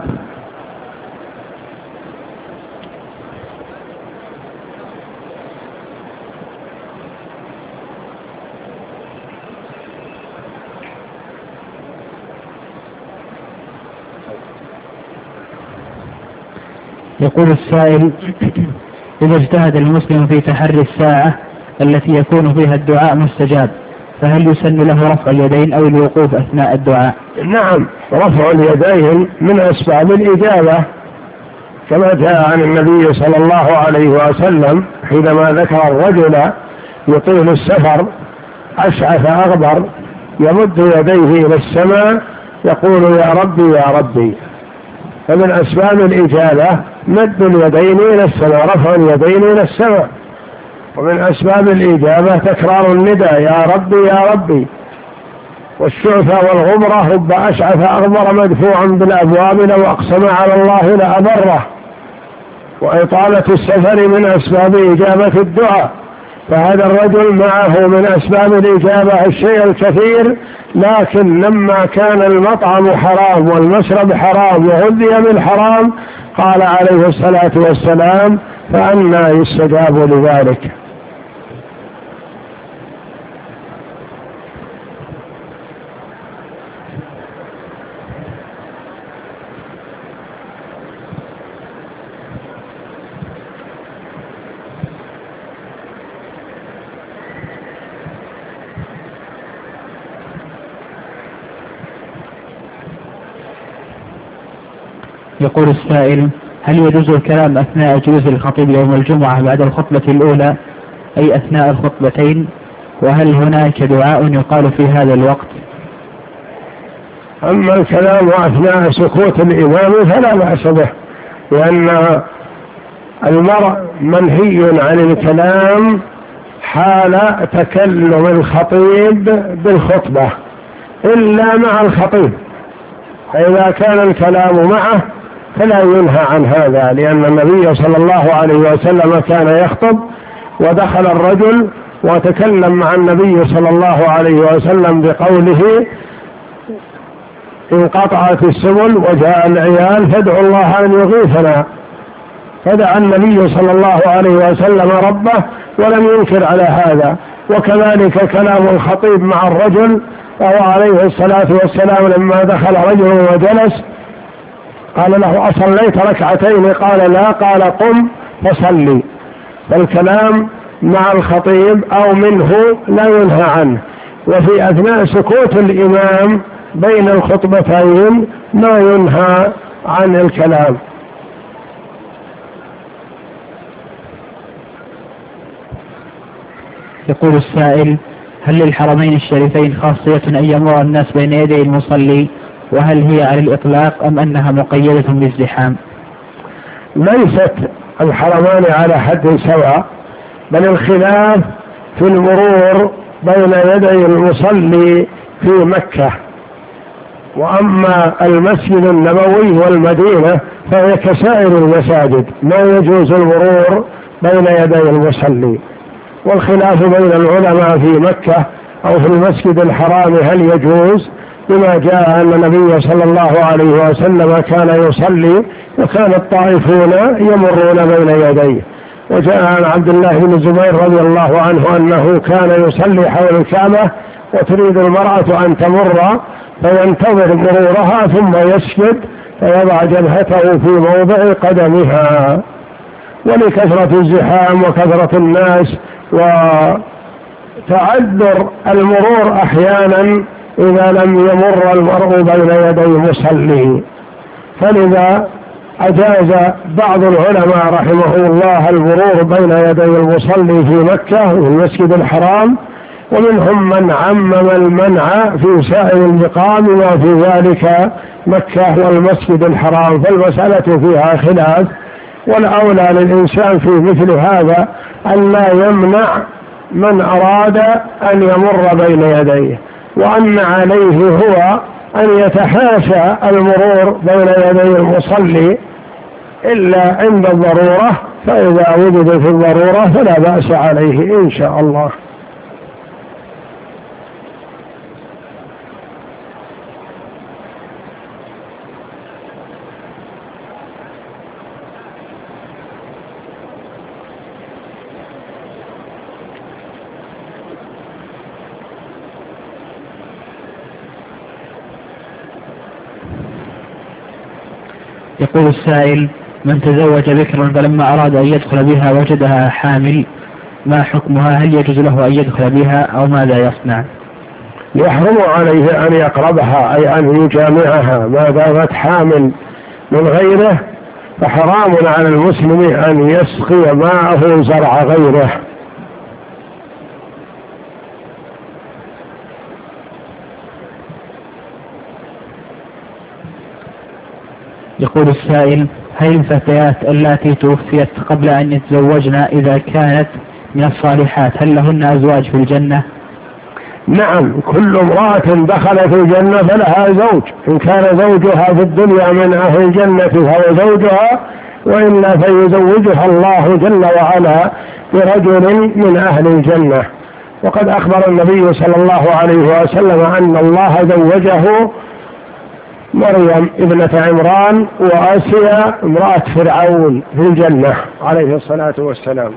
يقول السائل: إذا اجتهد المسلم في تحري الساعة التي يكون فيها الدعاء مستجاب، فهل يسن له رفع اليدين أو الوقوف أثناء الدعاء؟ نعم، رفع اليدين من أسباب الإجابة، كما جاء عن النبي صلى الله عليه وسلم حينما ذكر الرجل يطيل السفر أشعث أغبر يمد يديه إلى السماء يقول يا ربي يا ربي. فمن أسباب الإجابة مد اليدين إلى السماء، رفع اليدين إلى السماء. ومن أسباب الإجابة تكرار النداء يا ربي يا ربي. والشعث والغبرة رب أشعث أغبر مدفوعا بالأبواب لو أقسم على الله لأبره. وإطالة السفر من أسباب إجابة الدعاء، فهذا الرجل معه من أسباب الإجابة الشيء الكثير، لكن لما كان المطعم حرام والمشرب حرام وغذي بالحرام قال عليه الصلاة والسلام فأنى يستجاب لذلك. يقول السائل: هل يجوز الكلام أثناء جلوس الخطيب يوم الجمعة بعد الخطبة الأولى أي أثناء الخطبتين؟ وهل هناك دعاء يقال في هذا الوقت؟ أما الكلام أثناء سكوت الإمام فلا بأس به، لأن المرء منهي عن الكلام حال تكلم الخطيب بالخطبة إلا مع الخطيب، فإذا كان الكلام معه فلا ينهى عن هذا، لأن النبي صلى الله عليه وسلم كان يخطب ودخل الرجل وتكلم مع النبي صلى الله عليه وسلم بقوله انقطعت السبل وجاء العيال فادعوا الله أن يغيثنا، فدعا النبي صلى الله عليه وسلم ربه ولم ينكر على هذا. وكذلك كلام الخطيب مع الرجل، وهو عليه الصلاة والسلام لما دخل رجل وجلس قال له أصليت ركعتين؟ قال لا، قال قم فصلي. فالكلام مع الخطيب أو منه لا ينهى عنه. وفي أثناء سكوت الإمام بين الخطبتين ما ينهى عن الكلام. يقول السائل: هل للحرمين الشريفين خاصية أن يمر الناس بين يدي المصلي، وهل هي على الإطلاق أم أنها مقيدة بالازدحام؟ ليست الحرمان على حد سواء، بل الخلاف في المرور بين يدي المصلي في مكة. وأما المسجد النبوي والمدينة فهي كسائر المساجد، ما يجوز المرور بين يدي المصلي. والخلاف بين العلماء في مكة أو في المسجد الحرام هل يجوز، بما جاء أن النبي صلى الله عليه وسلم كان يصلي وكان الطائفون يمرون بين يديه. وجاء عن عبد الله بن الزبير رضي الله عنه أنه كان يصلي حول الكعبة وتريد المرأة أن تمر فينتظر مرورها ثم يسجد فيضع جبهته في موضع قدمها. ولكثرة الزحام وكثرة الناس وتعذر المرور أحيانا إذا لم يمر المرء بين يدي مصلي، فلذا أجاز بعض العلماء رحمه الله المرور بين يدي المصلي في مكة وفي المسجد الحرام، ومنهم من عمم المنع في سائر المقام وفي ذلك مكة والمسجد الحرام. فالمسألة فيها خلاف، والأولى للإنسان في مثل هذا أن لا يمنع من أراد أن يمر بين يديه، وأن عليه هو أن يتحاشى المرور بين يدي المصلي إلا عند الضرورة، فإذا وجدت الضرورة فلا بأس عليه إن شاء الله. يقول السائل: من تزوج بكرا فلما أراد أن يدخل بها وجدها حامل، ما حكمها؟ هل يجوز له أن يدخل بها أو ماذا يصنع؟ يحرم عليه أن يقربها أي أن يجامعها ما دامت حامل من غيره، فحرام على المسلم أن يسقي معه زرع غيره. يقول السائل: هل الفتيات اللاتي توفيت قبل أن يتزوجن إذا كانت من الصالحات هل لهن أزواج في الجنة؟ نعم، كل امرأة دخلت الجنة فلها زوج، إن كان زوجها في الدنيا من أهل الجنة فهو زوجها، وإلا فيزوجها الله جل وعلا برجل من أهل الجنة. وقد أخبر النبي صلى الله عليه وسلم أن الله زوجه مريم ابنة عمران وآسيا امرأة فرعون في الجنة عليه الصلاة والسلام.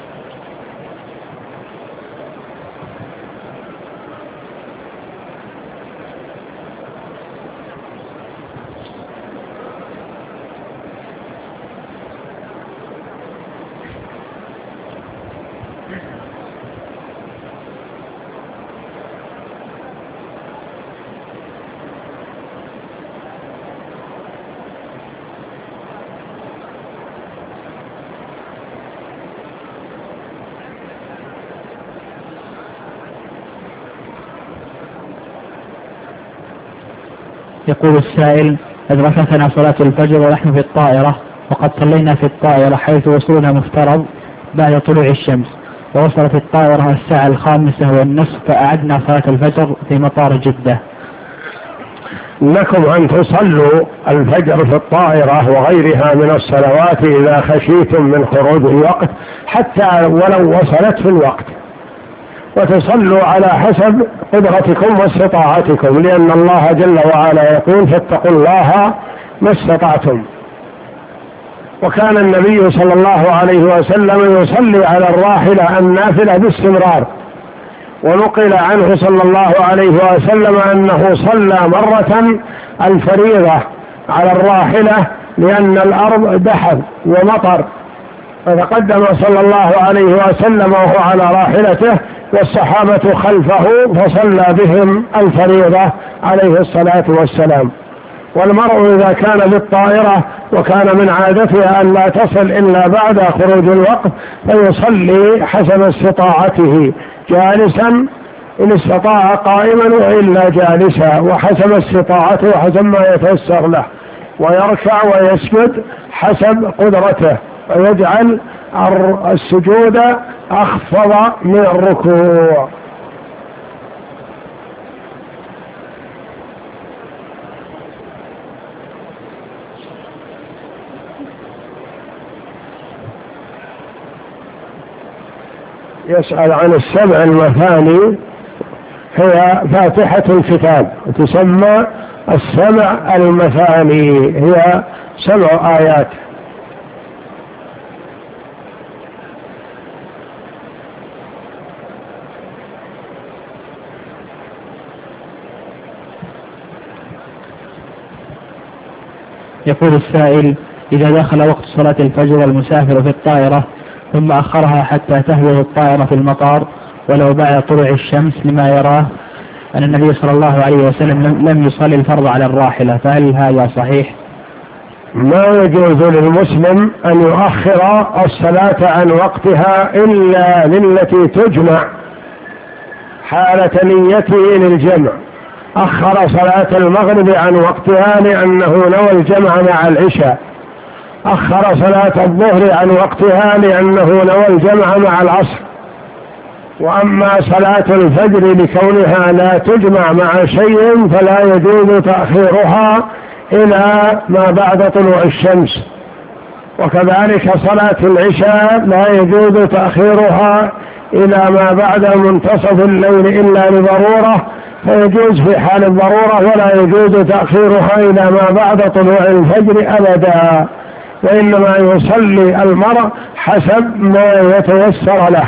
يقول السائل: أدركتنا صلاة الفجر ونحن في الطائرة، وقد صلينا في الطائرة حيث وصولنا مفترض بعد طلوع الشمس، ووصلت الطائرة الساعة الخامسة والنصف فأعدنا صلاة الفجر في مطار جدة. لكم أن تصلوا الفجر في الطائرة وغيرها من الصلوات إذا خشيتم من خروج الوقت حتى ولو وصلت في الوقت، وتصلوا على حسب قدرتكم واستطاعتكم، لأن الله جل وعلا يقول: فاتقوا الله ما استطعتم. وكان النبي صلى الله عليه وسلم يصلي على الراحلة النافلة باستمرار، ونقل عنه صلى الله عليه وسلم أنه صلى مرة الفريضة على الراحلة لأن الأرض دحر ومطر، فتقدم صلى الله عليه وسلم وهو على راحلته والصحابة خلفه فصلى بهم الفريضة عليه الصلاة والسلام. والمرء إذا كان بالطائرة وكان من عادتها أن لا تصل إلا بعد خروج الوقت فيصلي حسب استطاعته جالسا إن استطاع قائما وإلا جالسا، وحسب استطاعته وحسب ما يتيسر له، ويركع ويسجد حسب قدرته، ويجعل السجود أخفض من الركوع. يسأل عن السبع المثاني، هي فاتحة الكتاب، تسمى السبع المثاني، هي سبع آيات. يقول السائل: إذا دخل وقت صلاة الفجر والمسافر في الطائرة ثم أخرها حتى تهبط الطائرة في المطار ولو بعد طلوع الشمس لما يراه أن النبي صلى الله عليه وسلم لم يصلي الفرض على الراحلة، فهل هذا صحيح؟ ما يجوز للمسلم أن يؤخر الصلاة عن وقتها إلا للتي تجمع حالة نيته للجمع. أخر صلاة المغرب عن وقتها لأنه نوى الجمع مع العشاء، أخر صلاة الظهر عن وقتها لأنه نوى الجمع مع العصر. وأما صلاة الفجر لكونها لا تجمع مع شيء فلا يجوز تأخيرها إلى ما بعد طلوع الشمس. وكذلك صلاة العشاء لا يجوز تأخيرها إلى ما بعد منتصف الليل إلا لضرورة، فيجوز في حال الضرورة، ولا يجوز تأخيرها إلى ما بعد طلوع الفجر أبدا، وإنما يصلي المرء حسب ما يتيسر له.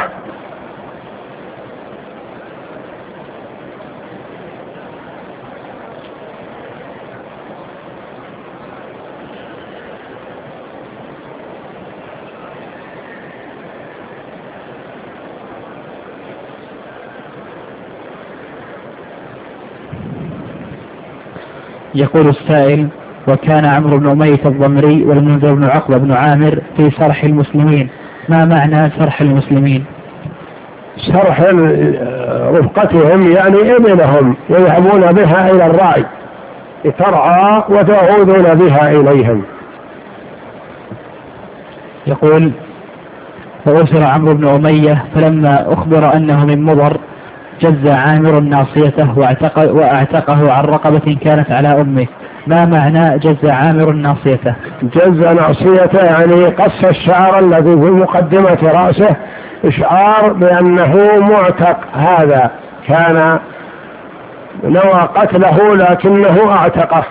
يقول السائل: وكان عمرو بن أمية الضمري والمنذر بن عقبة بن عامر في سرح المسلمين، ما معنى سرح المسلمين؟ سرح رفقتهم يعني إبلهم يذهبون بها إلى الرعي ترعى وتعودون بها إليهم. يقول: فأسر عمرو بن أمية فلما أخبر أنه من مضر جز عامر ناصيته واعتق واعتقه عن رقبة كانت على أمه، ما معنى جز عامر ناصيته؟ جز ناصيته يعني قص الشعر الذي في مقدمة رأسه إشعار بأنه معتق، هذا كان نوى قتله لكنه اعتقه.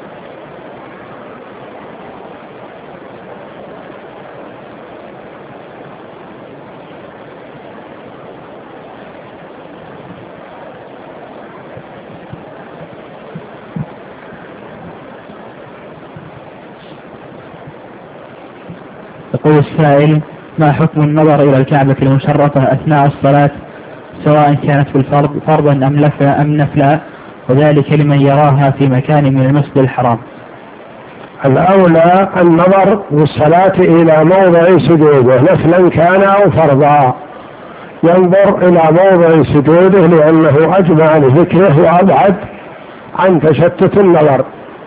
يقول السائل: ما حكم النظر إلى الكعبة المشرفة أثناء الصلاة سواء كانت في الفرض فرضا أم نفلا، وذلك لمن يراها في مكان من المسجد الحرام؟ الأولى النظر بالصلاة إلى موضع سجوده نفلا كان أو فرضا، ينظر إلى موضع سجوده لأنه أجمع لذكره وأبعد عن تشتت النظر.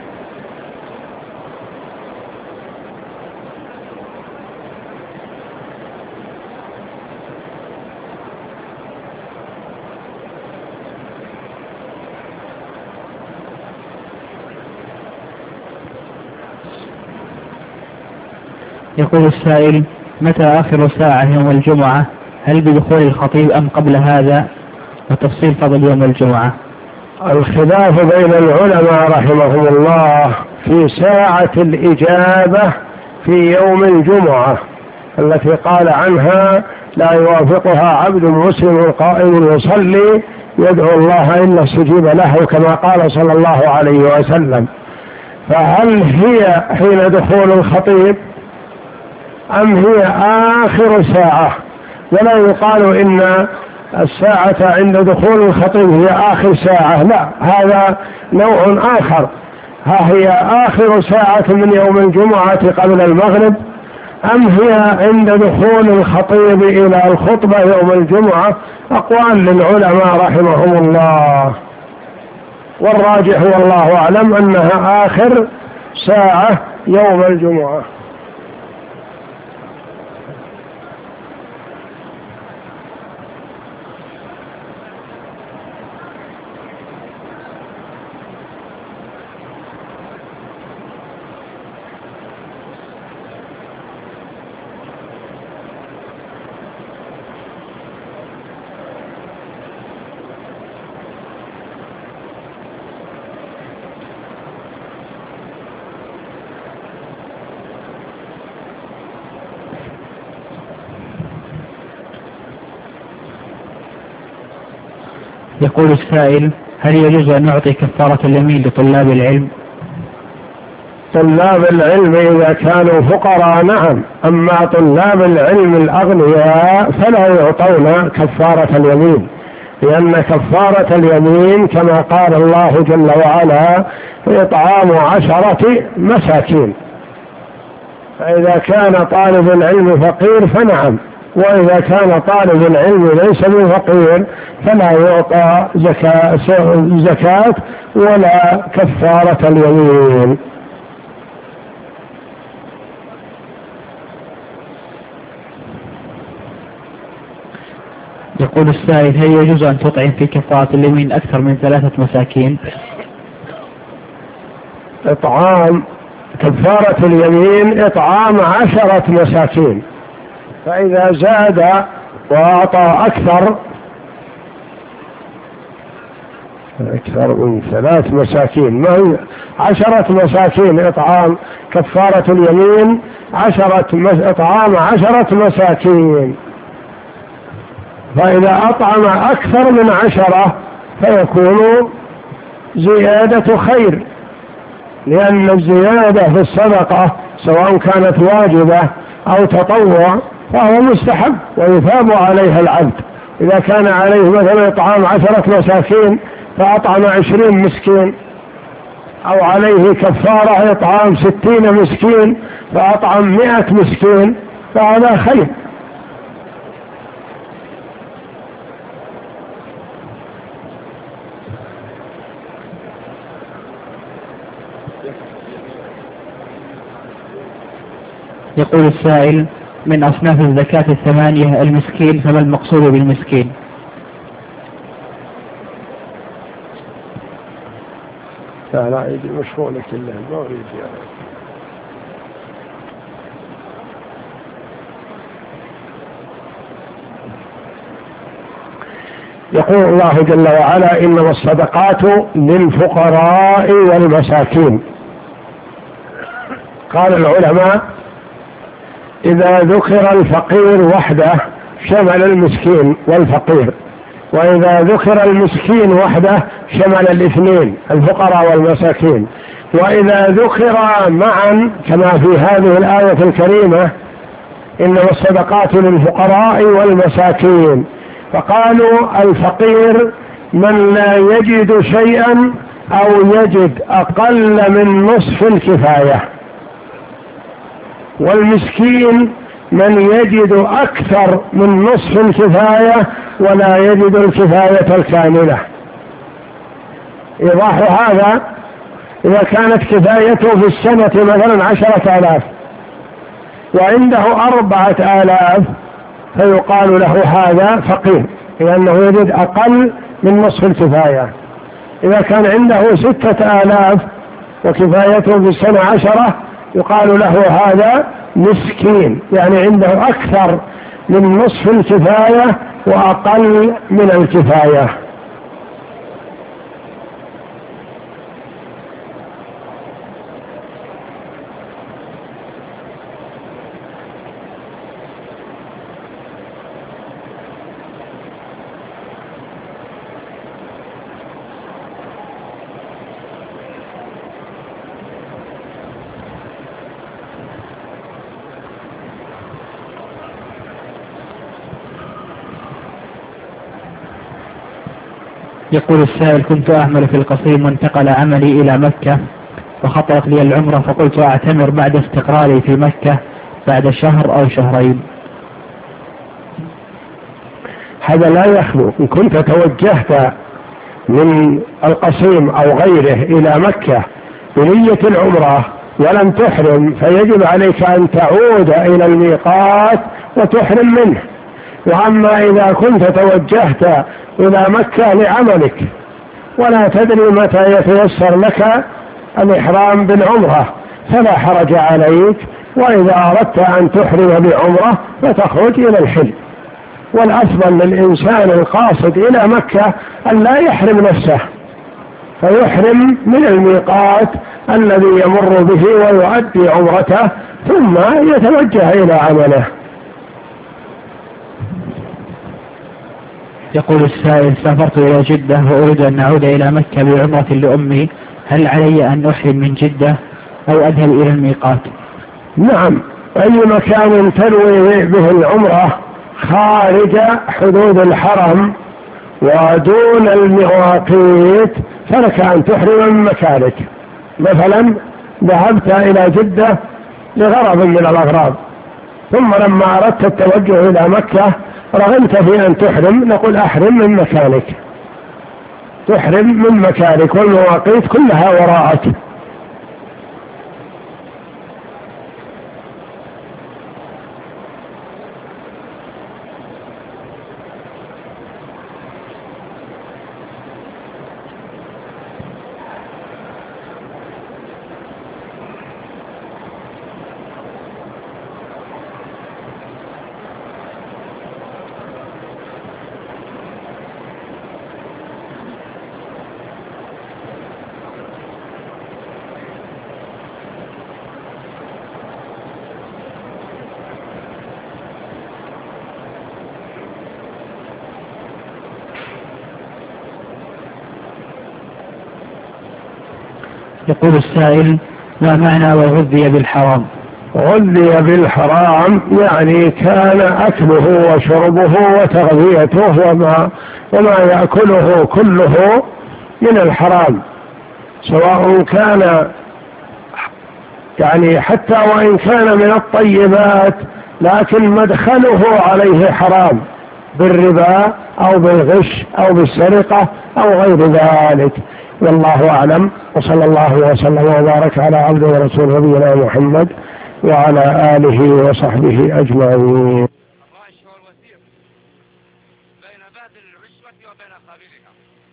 يقول السائل: متى آخر ساعة يوم الجمعة؟ هل بدخول الخطيب أم قبل هذا؟ وتفصيل فضل يوم الجمعة. الخلاف بين العلماء رحمهم الله في ساعة الإجابة في يوم الجمعة التي قال عنها: لا يوافقها عبد مسلم قائم يصلي يدعو الله إلا استجيب له، كما قال صلى الله عليه وسلم. فهل هي حين دخول الخطيب أم هي آخر ساعة؟ ولا يقال إن الساعة عند دخول الخطيب هي آخر ساعة، لا، هذا نوع آخر. ها هي آخر ساعة من يوم الجمعة قبل المغرب أم هي عند دخول الخطيب إلى الخطبة يوم الجمعة؟ أقوال للعلماء رحمهم الله، والراجح والله أعلم أنها آخر ساعة يوم الجمعة. يقول السائل: هل يجوز أن نعطي كفارة اليمين لطلاب العلم؟ طلاب العلم إذا كانوا فقراء نعم، أما طلاب العلم الأغنياء فلا يعطون كفارة اليمين، لأن كفارة اليمين كما قال الله جل وعلا: إطعام عشرة مساكين. فإذا كان طالب العلم فقير فنعم، وإذا كان طالب العلم ليس بفقير فلا يعطى زكاة, زكاة ولا كفارة اليمين. يقول السائل: هل يجوز أن تطعم في كفارة اليمين أكثر من ثلاثة مساكين؟ إطعام كفارة اليمين إطعام عشرة مساكين، فإذا زاد وأعطى أكثر أكثر من ثلاث مساكين، ما هي عشرة مساكين إطعام كفارة اليمين، عشرة إطعام عشرة مساكين. فإذا أطعم أكثر من عشرة فيكون زيادة خير، لأن الزيادة في الصدقة سواء كانت واجبة أو تطوع فهو مستحب ويثاب عليها العبد. إذا كان عليه مثلا إطعام عشرة مساكين فأطعم عشرين مسكين أو عليه كفارة إطعام ستين مسكين فأطعم مئة مسكين فهذا خير. يقول السائل: من أصناف الزكاة الثمانية المسكين، فما المقصود بالمسكين؟ لا لا يدي مشغولة كلها ما أريد يعني. يقول الله جل وعلا: إنما الصدقات للفقراء والمساكين. قال العلماء: إذا ذكر الفقير وحده شمل المسكين والفقير، وإذا ذكر المسكين وحده شمل الاثنين الفقراء والمساكين، وإذا ذكر معا كما في هذه الآية الكريمة إنما الصدقات للفقراء والمساكين، فقالوا الفقير من لا يجد شيئا أو يجد أقل من نصف الكفاية، والمسكين من يجد أكثر من نصف الكفاية ولا يجد الكفاية الكاملة. إيضاح هذا: إذا كانت كفايته في السنة مثلا عشرة آلاف وعنده أربعة آلاف فيقال له هذا فقير لأنه يجد أقل من نصف الكفاية. إذا كان عنده ستة آلاف وكفايته في السنة عشرة يقال له هذا مسكين، يعني عنده أكثر من نصف الكفاية وأقل من الكفاية. يقول السائل: كنت أعمل في القصيم وانتقل عملي إلى مكة وخطرت لي العمرة، فقلت أعتمر بعد استقراري في مكة بعد شهر أو شهرين. هذا لا يخلو. إن كنت توجهت من القصيم أو غيره إلى مكة بنية العمرة ولم تحرم فيجب عليك أن تعود إلى الميقات وتحرم منه. وأما إذا كنت توجهت إلى مكة لعملك ولا تدري متى يتيسر لك الإحرام بالعمرة فلا حرج عليك، وإذا أردت أن تحرم بعمرة فتخرج إلى الحل. والأفضل للإنسان القاصد إلى مكة أن لا يحرم نفسه فيحرم من الميقات الذي يمر به ويؤدي عمرته ثم يتوجه إلى عمله. يقول السائل: سافرت إلى جدة وأريد أن أعود إلى مكة بعمرة لأمي، هل علي أن أحرم من جدة أو أذهب إلى الميقات؟ نعم، أي مكان تنوي به العمرة خارج حدود الحرم ودون المواقيت فلك أن تحرم من مكانك. مثلا ذهبت إلى جدة لغرض من الأغراض ثم لما أردت التوجه إلى مكة رغبت في أن تحرم، نقول أحرم من مكانك، تحرم من مكانك والمواقيت كلها وراءك. يقول السائل: ما معنى وغذي بالحرام؟ غذي بالحرام يعني كان أكله وشربه وتغذيته وما, وما يأكله كله من الحرام، سواء كان يعني حتى وإن كان من الطيبات لكن مدخله عليه حرام بالربا أو بالغش أو بالسرقة أو غير ذلك. والله أعلم، وصلى الله وسلم وبارك على عبده ورسول نبينا محمد وعلى آله وصحبه أجمعين. الرائش هو الوزير بين باذل الرشوة وبين قابلها.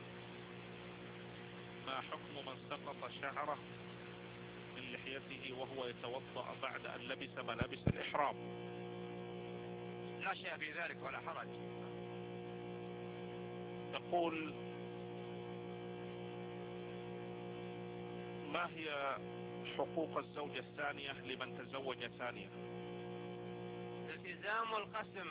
ما حكم من سقط شعره من لحيته وهو يتوضأ بعد أن لبس ملابس الإحرام؟ لا شيء في ذلك ولا حرج. تقول: ما هي حقوق الزوجة الثانية لمن تزوج ثانية؟ التزام القسم.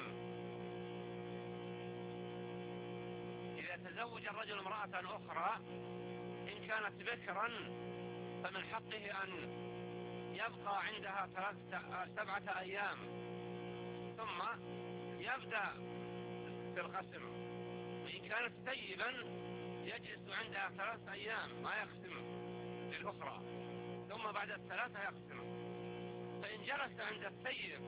إذا تزوج الرجل امرأة أخرى إن كانت بكرا فمن حقه أن يبقى عندها سبعة أيام ثم يبدأ في القسم، وإن كانت ثيبا يجلس عندها ثلاث أيام ما يقسم للأخرى ثم بعد الثلاثة يقسم. فإن جلس عند الثيب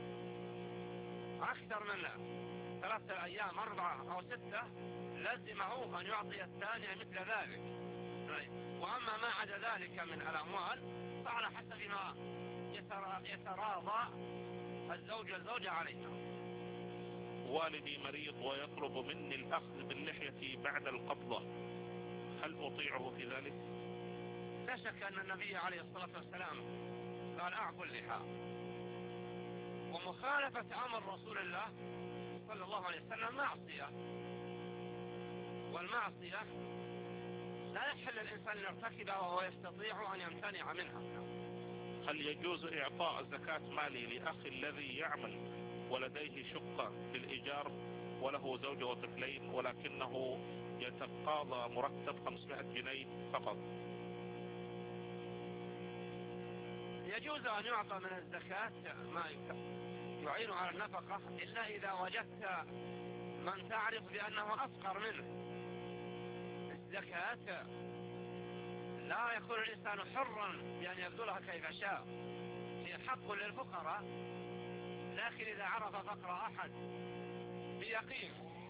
أكثر من ثلاثة أيام أربعة أو ستة لزمه أن يعطي الثانية مثل ذلك. وأما ما عدا ذلك من الأموال فعلى حسب ما يتراضى الزوج الزوجة عليها. والدي مريض ويطلب مني الأخذ باللحية بعد القبضة، هل أطيعه في ذلك؟ لا شك أن النبي عليه الصلاة والسلام قال: أعفوا اللحى. ومخالفة أمر رسول الله صلى الله عليه وسلم معصية، والمعصية لا يحل الإنسان أن يرتكبها وهو يستطيع أن يمتنع منها. هل يجوز إعطاء زكاة مالي لأخ الذي يعمل ولديه شقة للإيجار وله زوجة وطفلين ولكنه يتقاضى مرتب خمسمائة جنيه فقط؟ يجوز أن يعطى من الزكاة ما يعين على النفقة إلا إذا وجدت من تعرف بأنه أفقر منه. الزكاة لا يكون الإنسان حرا بأن يبذلها كيف شاء، هي حق للفقراء، لكن إذا عرف فقر أحد بيقين